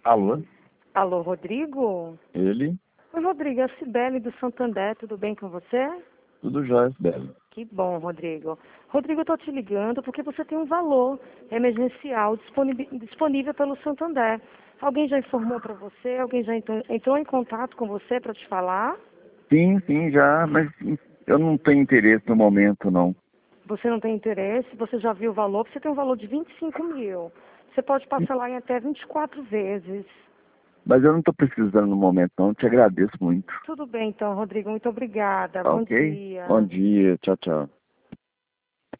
Alô? Alô, Rodrigo? Ele? Oi, Rodrigo, é a Cibele do Santander, tudo bem com você? Tudo jóia, Belo. Que bom, Rodrigo. Rodrigo, eu estou te ligando porque você tem um valor emergencial disponível pelo Santander. Alguém já informou para você? Alguém já entrou em contato com você para te falar? Sim, já, mas eu não tenho interesse no momento, não. Você não tem interesse? Você já viu o valor? Você tem um valor de 25 mil. Você pode parcelar em até 24 vezes. Mas eu não estou precisando no momento, não. Eu te agradeço muito. Tudo bem, então, Rodrigo. Muito obrigada. Bom Ok? Bom dia. dia, tchau, tchau.